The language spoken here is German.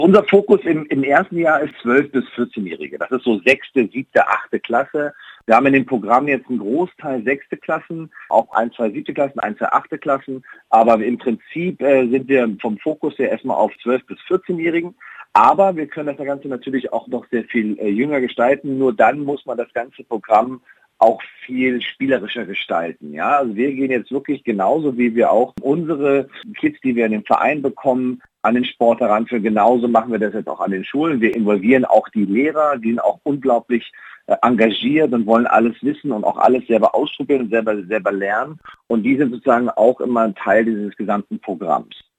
Unser Fokus im ersten Jahr ist 12- bis 14-Jährige. Das ist so 6., 7., 8. Klasse. Wir haben in dem Programm jetzt einen Großteil 6. Klassen, auch 1, 2 7. Klassen, 1, 2 8. Klassen. Aber im Prinzip sind wir vom Fokus her erstmal auf 12- bis 14-Jährigen. Aber wir können das Ganze natürlich auch noch sehr viel jünger gestalten. Nur dann muss man das ganze Programm auch viel spielerischer gestalten. Ja, also wir gehen jetzt wirklich genauso, wie wir auch unsere Kids, die wir in den Verein bekommen, an den Sport heranführen. Genauso machen wir das jetzt auch an den Schulen. Wir involvieren auch die Lehrer, die sind auch unglaublich engagiert und wollen alles wissen und auch alles selber ausprobieren und selber lernen. Und die sind sozusagen auch immer ein Teil dieses gesamten Programms.